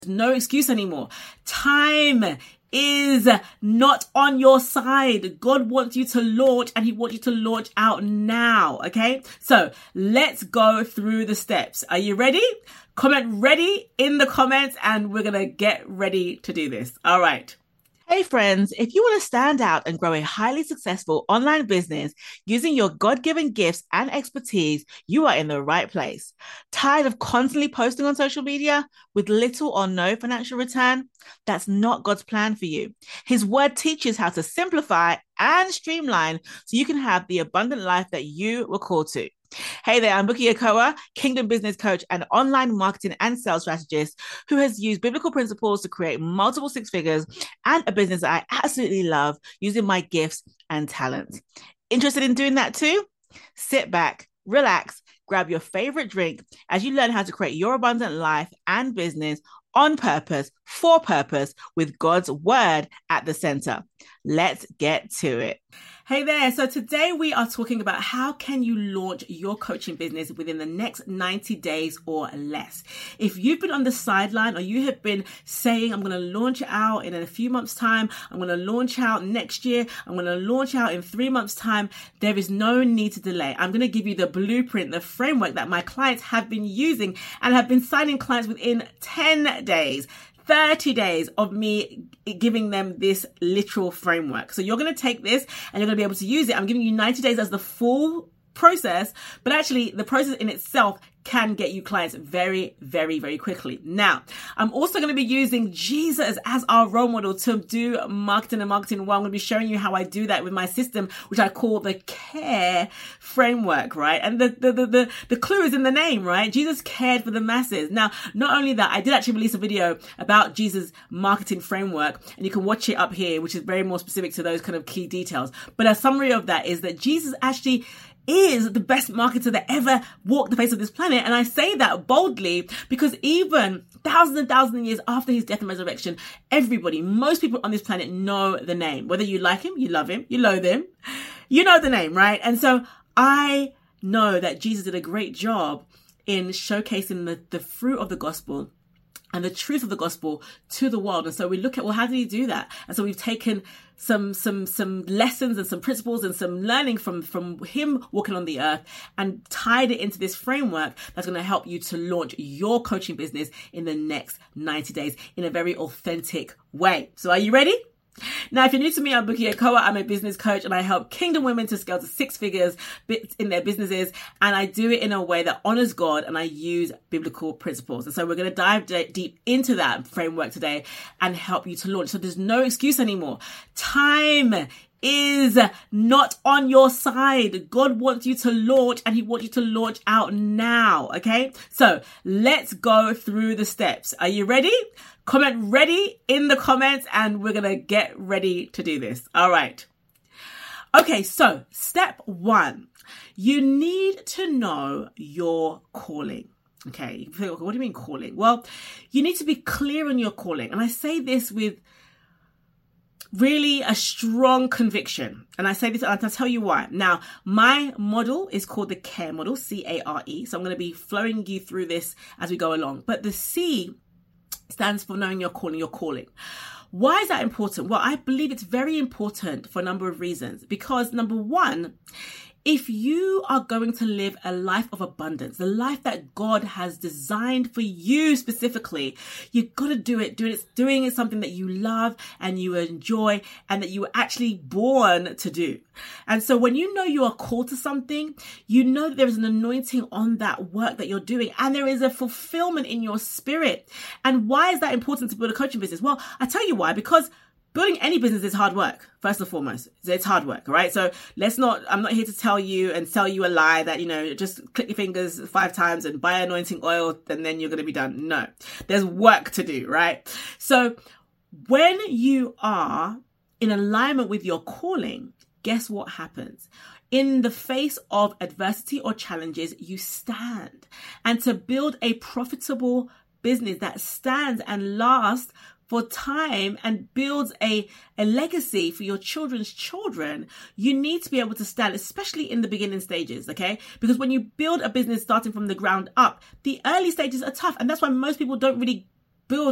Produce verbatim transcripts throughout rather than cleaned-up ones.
No excuse anymore. Time is not on your side. God wants you to launch, and he wants you to launch out now. Okay. So let's go through the steps. Are you ready? Comment ready in the comments and we're going to get ready to do this. All right. Hey friends, if you want to stand out and grow a highly successful online business using your God-given gifts and expertise, you are in the right place. Tired of constantly posting on social media with little or no financial return? That's not God's plan for you. His word teaches how to simplify and streamline so you can have the abundant life that you were called to. Hey there, I'm Buki Okoa, Kingdom Business Coach and online marketing and sales strategist who has used biblical principles to create multiple six figures and a business that I absolutely love using my gifts and talents. Interested in doing that too? Sit back, relax, grab your favorite drink as you learn how to create your abundant life and business on purpose, for purpose, with God's word at the center. Let's get to it. Hey there. So today we are talking about how can you launch your coaching business within the next ninety days or less. If you've been on the sideline or you have been saying, I'm going to launch out in a few months time, I'm going to launch out next year, I'm going to launch out in three months time, there is no need to delay. I'm going to give you the blueprint, the framework that my clients have been using and have been signing clients within ten days. thirty days of me giving them this literal framework. So you're going to take this and you're going to be able to use it. I'm giving you ninety days as the full process, but actually the process in itself can get you clients very, very, very quickly. Now, I'm also going to be using Jesus as our role model to do marketing and marketing well. I'm going to be showing you how I do that with my system, which I call the CARE framework, right? And the, the, the, the, the clue is in the name, right? Jesus cared for the masses. Now, not only that, I did actually release a video about Jesus' marketing framework, and you can watch it up here, which is very more specific to those kind of key details. But a summary of that is that Jesus actually is the best marketer that ever walked the face of this planet. And I say that boldly because even thousands and thousands of years after his death and resurrection, everybody, most people on this planet know the name. Whether you like him, you love him, you loathe him, you know the name, right? And so I know that Jesus did a great job in showcasing the, the fruit of the gospel and the truth of the gospel to the world. And so we look at, well, how did he do that? And so we've taken some, some, some lessons and some principles and some learning from, from him walking on the earth and tied it into this framework that's going to help you to launch your coaching business in the next ninety days in a very authentic way. So are you ready? Now, if you're new to me, I'm Buki Okoa. I'm a business coach and I help kingdom women to scale to six figures in their businesses. And I do it in a way that honors God and I use biblical principles. And so we're going to dive deep into that framework today and help you to launch. So there's no excuse anymore. Time is not on your side. God wants you to launch and he wants you to launch out now. Okay. So let's go through the steps. Are you ready? Comment ready in the comments and we're going to get ready to do this. All right. Okay. So step one, you need to know your calling. Okay. What do you mean calling? Well, you need to be clear on your calling. And I say this with really a strong conviction. And I say this, and I'll tell you why. Now, my model is called the CARE model, C A R E. So I'm going to be flowing you through this as we go along. But the C stands for knowing your calling, your calling. Why is that important? Well, I believe it's very important for a number of reasons. Because number one, if you are going to live a life of abundance, the life that God has designed for you specifically, you've got to do it. Doing it, doing it something that you love and you enjoy and that you were actually born to do. And so when you know you are called to something, you know that there is an anointing on that work that you're doing and there is a fulfillment in your spirit. And why is that important to build a coaching business? Well, I tell you why, because building any business is hard work, first and foremost. It's hard work, right? So let's not, I'm not here to tell you and sell you a lie that, you know, just click your fingers five times and buy anointing oil and then you're going to be done. No, there's work to do, right? So when you are in alignment with your calling, guess what happens? In the face of adversity or challenges, you stand. And to build a profitable business that stands and lasts for time and builds a, a legacy for your children's children, you need to be able to stand, especially in the beginning stages, okay? Because when you build a business starting from the ground up, the early stages are tough. And that's why most people don't really build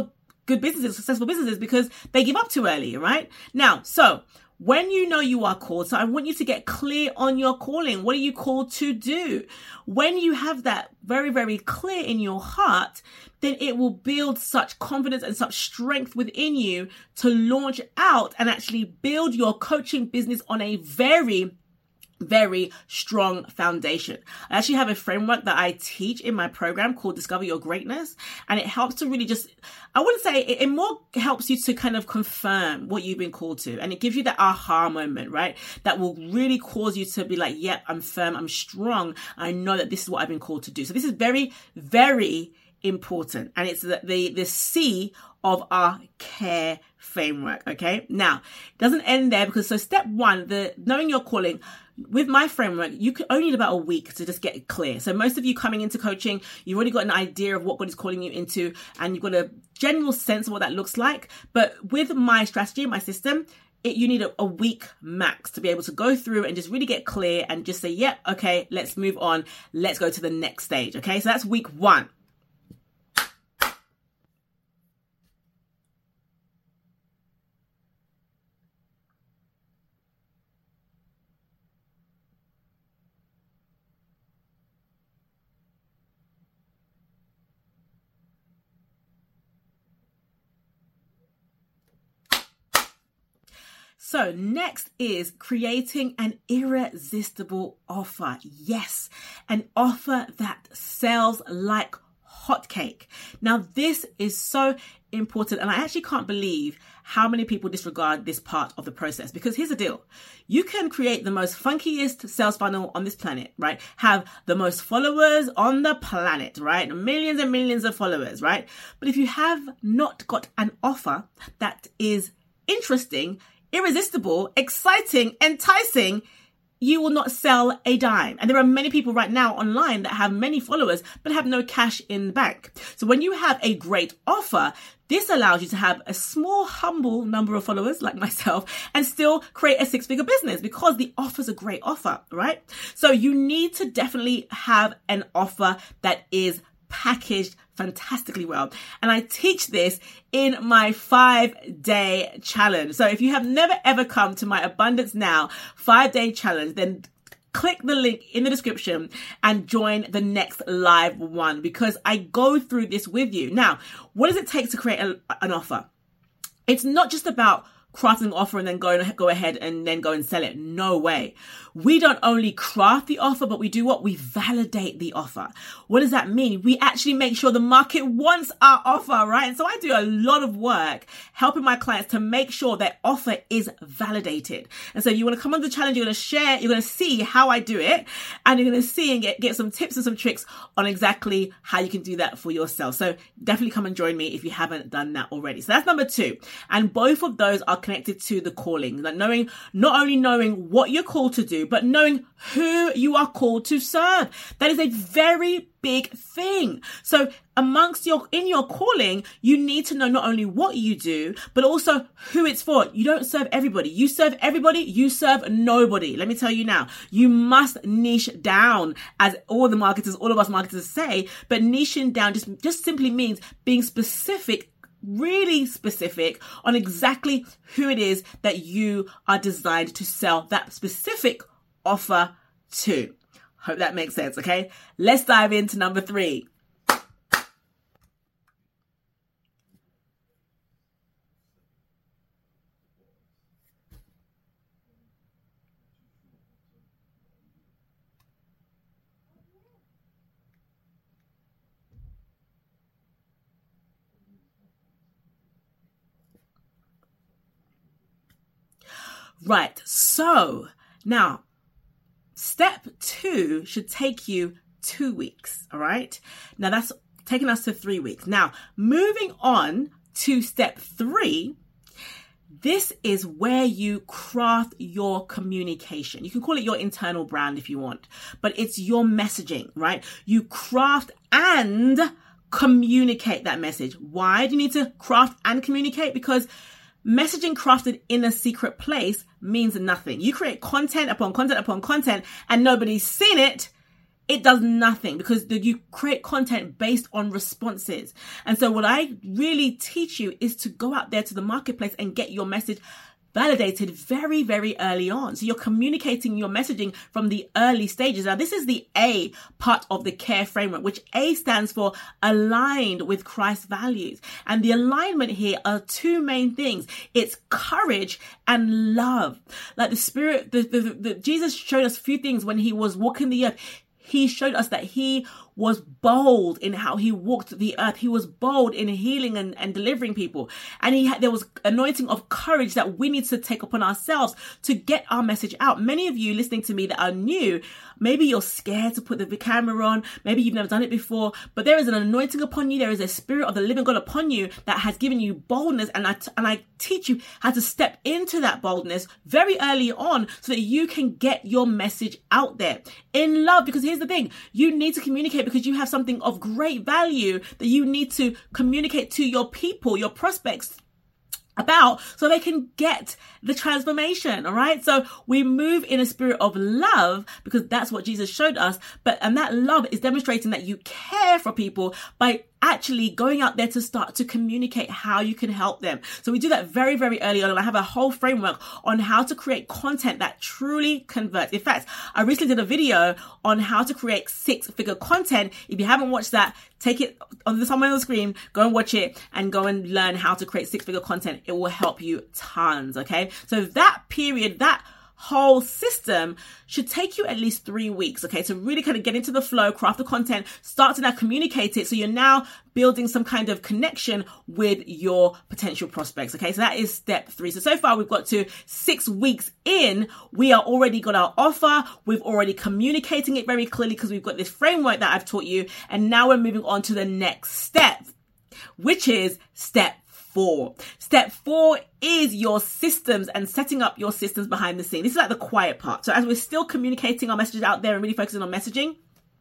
good businesses, successful businesses, because they give up too early, right? Now, so when you know you are called, so I want you to get clear on your calling. What are you called to do? When you have that very, very clear in your heart, then it will build such confidence and such strength within you to launch out and actually build your coaching business on a very very strong foundation. I actually have a framework that I teach in my program called Discover Your Greatness. And it helps to really just, I wouldn't say it, it more helps you to kind of confirm what you've been called to. And it gives you that aha moment, right? That will really cause you to be like, yep, I'm firm, I'm strong. I know that this is what I've been called to do. So this is very, very important. And it's the, the, the C of our care framework. Okay. Now, it doesn't end there, because so step one, the knowing your calling, with my framework, you can only need about a week to just get it clear. So most of you coming into coaching, you've already got an idea of what God is calling you into, and you've got a general sense of what that looks like. But with my strategy, my system, it, you need a, a week max to be able to go through and just really get clear and just say, yep, yeah, okay, let's move on. Let's go to the next stage. Okay, so that's week one. So next is creating an irresistible offer. Yes, an offer that sells like hotcake. Now, this is so important, and I actually can't believe how many people disregard this part of the process, because here's the deal. You can create the most funkiest sales funnel on this planet, right? Have the most followers on the planet, right? Millions and millions of followers, right? But if you have not got an offer that is interesting, irresistible, exciting, enticing, you will not sell a dime. And there are many people right now online that have many followers but have no cash in the bank. So when you have a great offer, this allows you to have a small, humble number of followers like myself and still create a six-figure business, because the offer's a great offer, right? So you need to definitely have an offer that is packaged fantastically well. And I teach this in my five day challenge. So if you have never ever come to my Abundance Now five day challenge, then click the link in the description and join the next live one, because I go through this with you. Now, what does it take to create a, an offer? It's not just about crafting an offer and then go, go ahead and then go and sell it. No way. We don't only craft the offer, but we do what? We validate the offer. What does that mean? We actually make sure the market wants our offer, right? And so I do a lot of work helping my clients to make sure that offer is validated. And so you want to come on the challenge, you're going to share, you're going to see how I do it, and you're going to see and get, get some tips and some tricks on exactly how you can do that for yourself. So definitely come and join me if you haven't done that already. So that's number two. And both of those are connected to the calling, like knowing, not only knowing what you're called to do, but knowing who you are called to serve. That is a very big thing. So amongst your, in your calling, you need to know not only what you do, but also who it's for. You don't serve everybody. You serve everybody. You serve nobody. Let me tell you now, you must niche down, as all the marketers, all of us marketers say, but niching down just, just simply means being specific, really specific on exactly who it is that you are designed to sell that specific offer to. Hope that makes sense. Okay, let's dive into number three. Right, so now step two should take you two weeks, all right? Now that's taking us to three weeks. Now, moving on to step three, this is where you craft your communication. You can call it your internal brand if you want, but it's your messaging, right? You craft and communicate that message. Why do you need to craft and communicate? Because messaging crafted in a secret place means nothing. You create content upon content upon content and nobody's seen it. it does nothing, because the, you create content based on responses. And so what I really teach you is to go out there to the marketplace and get your message validated very, very early on. So you're communicating your messaging from the early stages. Now, this is the A part of the CARE framework, which A stands for aligned with Christ's values. And the alignment here are two main things. It's courage and love. Like the spirit, the, the, the, Jesus showed us a few things when he was walking the earth. He showed us that he was bold in how he walked the earth. He was bold in healing and, and delivering people. And he had, there was anointing of courage that we need to take upon ourselves to get our message out. Many of you listening to me that are new, maybe you're scared to put the camera on. Maybe you've never done it before, but there is an anointing upon you. There is a spirit of the living God upon you that has given you boldness. And I, t- and I teach you how to step into that boldness very early on so that you can get your message out there in love. Because here's the thing, you need to communicate because you have something of great value that you need to communicate to your people, your prospects, about, so they can get the transformation. All right. So we move in a spirit of love because that's what Jesus showed us. But, and that love is demonstrating that you care for people by actually going out there to start to communicate how you can help them. So we do that very, very early on. And I have a whole framework on how to create content that truly converts. In fact, I recently did a video on how to create six figure content. If you haven't watched that, take it on the somewhere on the screen, go and watch it and go and learn how to create six figure content. It will help you tons. Okay. So that period, that whole system should take you at least three weeks, okay, to really kind of get into the flow, craft the content, start to now communicate it. So you're now building some kind of connection with your potential prospects, okay? So that is step three. So, so far we've got to six weeks in, we are already got our offer. We've already communicating it very clearly because we've got this framework that I've taught you. And now we're moving on to the next step, which is step Four. Step four is your systems and setting up your systems behind the scene. This is like the quiet part. So as we're still communicating our messages out there and really focusing on messaging,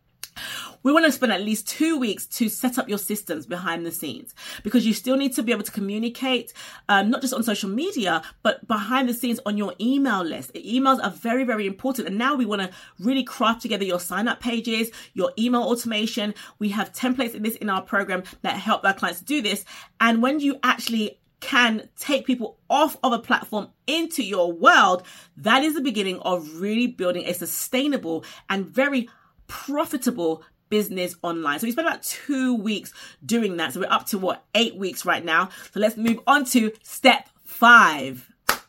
we want to spend at least two weeks to set up your systems behind the scenes, because you still need to be able to communicate, um, not just on social media, but behind the scenes on your email list. Emails are very, very important. And now we want to really craft together your sign up pages, your email automation. We have templates in this in our program that help our clients do this. And when you actually can take people off of a platform into your world, that is the beginning of really building a sustainable and very profitable business online. So we spent about two weeks doing that. So we're up to what, eight weeks right now. So let's move on to step five.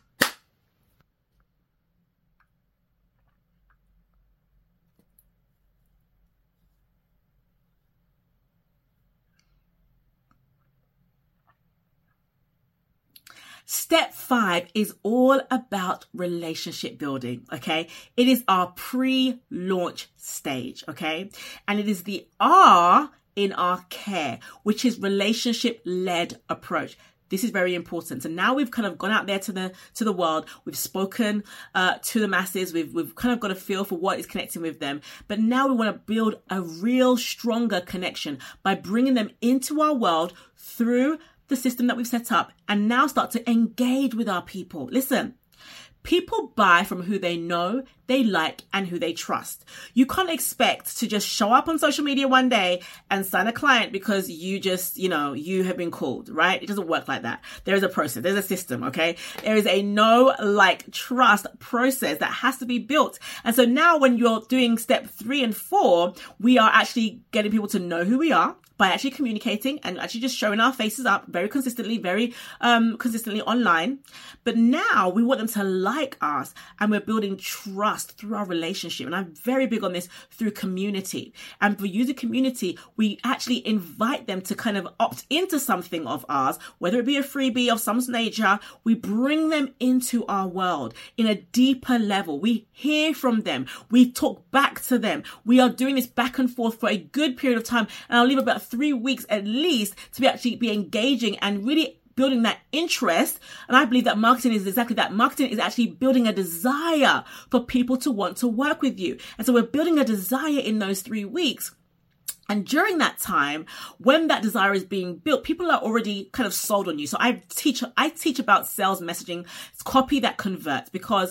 Step five is all about relationship building, okay? It is our pre-launch stage, okay? And it is the R in our CARE, which is relationship-led approach. This is very important. So now we've kind of gone out there to the to the world. We've spoken uh, to the masses. We've we've kind of got a feel for what is connecting with them. But now we want to build a real stronger connection by bringing them into our world through the system that we've set up, and now start to engage with our people. Listen, people buy from who they know, they like, and who they trust. You can't expect to just show up on social media one day and sign a client because you just, you know, you have been called, right? It doesn't work like that. There is a process. There's a system, okay? There is a know, like, trust process that has to be built. And so now when you're doing step three and four, we are actually getting people to know who we are by actually communicating and actually just showing our faces up very consistently, very um, consistently online. But now we want them to like us, and we're building trust through our relationship. And I'm very big on this through community. And for user community, we actually invite them to kind of opt into something of ours, whether it be a freebie of some nature. We bring them into our world in a deeper level. We hear from them. We talk back to them. We are doing this back and forth for a good period of time. And I'll leave about three weeks at least to be actually be engaging and really building that interest. And I believe that marketing is exactly that. Marketing is actually building a desire for people to want to work with you. And so we're building a desire in those three weeks. And during that time, when that desire is being built, people are already kind of sold on you. So I teach, I teach about sales messaging. It's copy that converts, because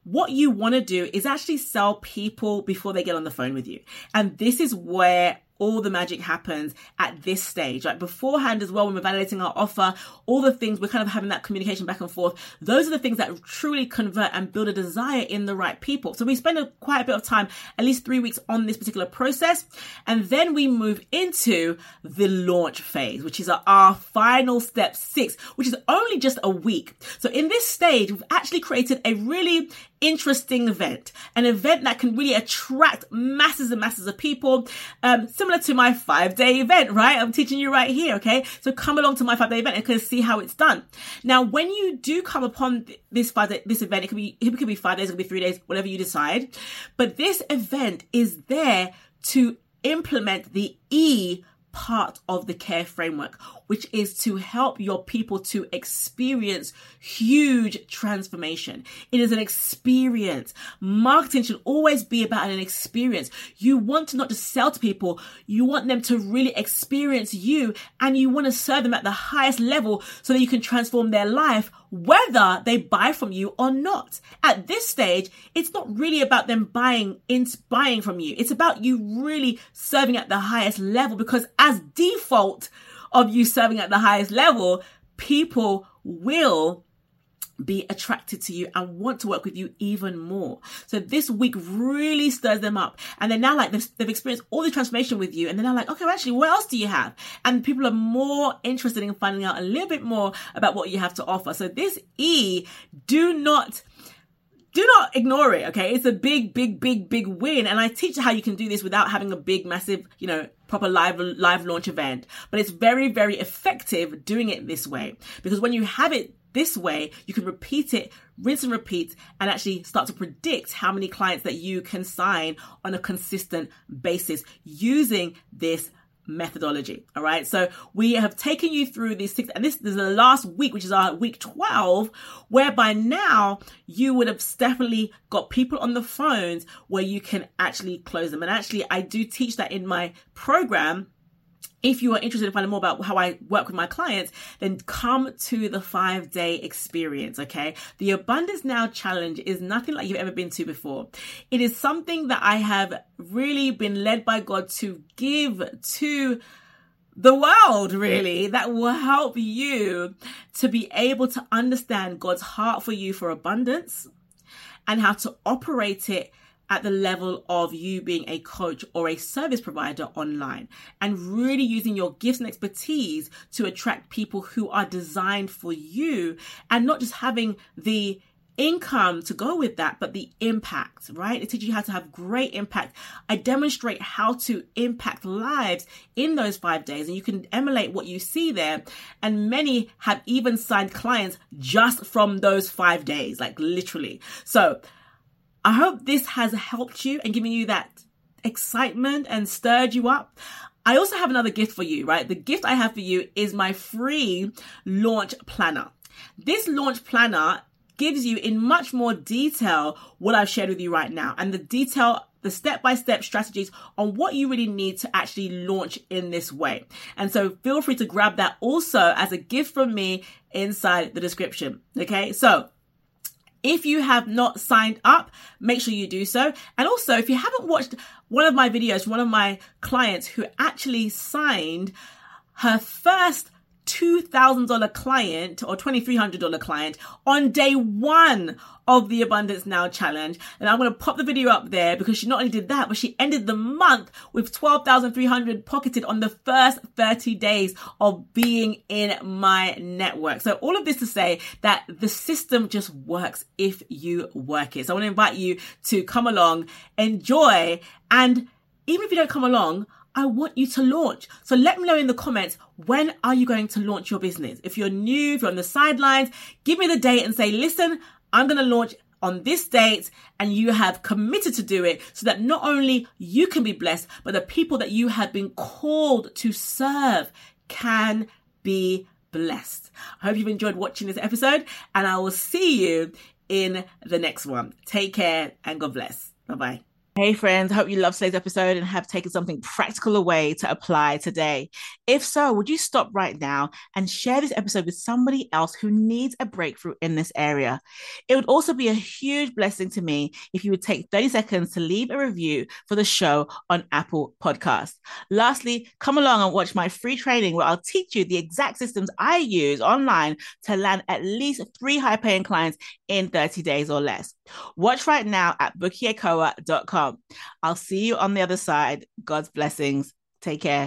what you want to do is actually sell people before they get on the phone with you. And this is where all the magic happens at this stage. Like beforehand as well, when we're validating our offer, all the things, we're kind of having that communication back and forth. Those are the things that truly convert and build a desire in the right people. So we spend a, quite a bit of time, at least three weeks on this particular process. And then we move into the launch phase, which is our final step six, which is only just a week. So in this stage, we've actually created a really interesting event, an event that can really attract masses and masses of people, um, similar to my five day event, right? I'm teaching you right here. Okay. So come along to my five day event and can see how it's done. Now, when you do come upon this five day, this event, it could be, it could be five days, it could be three days, whatever you decide. But this event is there to implement the E part of the CARE framework, which is to help your people to experience huge transformation. It is an experience. Marketing should always be about an experience. You want to not just sell to people, you want them to really experience you, and you want to serve them at the highest level so that you can transform their life, whether they buy from you or not. At this stage, it's not really about them buying, in, buying from you. It's about you really serving at the highest level, because as default of you serving at the highest level, people will be attracted to you and want to work with you even more. So this week really stirs them up. And they're now like, they've, they've experienced all the transformation with you. And then they're like, okay, well, actually, what else do you have? And people are more interested in finding out a little bit more about what you have to offer. So this E, do not Do not ignore it, okay? It's a big, big, big, big win. And I teach you how you can do this without having a big, massive, you know, proper live, live launch event. But it's very, very effective doing it this way. Because when you have it this way, you can repeat it, rinse and repeat, and actually start to predict how many clients that you can sign on a consistent basis using this methodology. All right. So we have taken you through these six, and this, this is the last week, which is our week twelve, where by now you would have definitely got people on the phones where you can actually close them. And actually, I do teach that in my program. If you are interested in finding more about how I work with my clients, then come to the five day experience. Okay. The Abundance Now Challenge is nothing like you've ever been to before. It is something that I have really been led by God to give to the world, really, that will help you to be able to understand God's heart for you for abundance and how to operate it at the level of you being a coach or a service provider online, and really using your gifts and expertise to attract people who are designed for you, and not just having the income to go with that, but the impact, right? It teaches you how to have great impact. I demonstrate how to impact lives in those five days, and you can emulate what you see there. And many have even signed clients just from those five days, like literally. So I hope this has helped you and given you that excitement and stirred you up. I also have another gift for you, right? The gift I have for you is my free launch planner. This launch planner gives you in much more detail what I've shared with you right now, and the detail, the step-by-step strategies on what you really need to actually launch in this way. And so feel free to grab that also as a gift from me inside the description. Okay. So if you have not signed up, make sure you do so. And also, if you haven't watched one of my videos, one of my clients who actually signed her first two thousand dollars client or twenty-three hundred dollars client on day one of the Abundance Now Challenge. And I'm going to pop the video up there, because she not only did that, but she ended the month with twelve thousand three hundred dollars pocketed on the first thirty days of being in my network. So all of this to say that the system just works if you work it. So I want to invite you to come along, enjoy, and even if you don't come along, I want you to launch. So let me know in the comments, when are you going to launch your business? If you're new, if you're on the sidelines, give me the date and say, listen, I'm going to launch on this date, and you have committed to do it, so that not only you can be blessed, but the people that you have been called to serve can be blessed. I hope you've enjoyed watching this episode, and I will see you in the next one. Take care and God bless. Bye-bye. Hey friends, hope you love today's episode and have taken something practical away to apply today. If so, would you stop right now and share this episode with somebody else who needs a breakthrough in this area? It would also be a huge blessing to me if you would take thirty seconds to leave a review for the show on Apple Podcasts. Lastly, come along and watch my free training where I'll teach you the exact systems I use online to land at least three high-paying clients in thirty days or less. Watch right now at bookie ecoa dot com. I'll see you on the other side. God's blessings. Take care.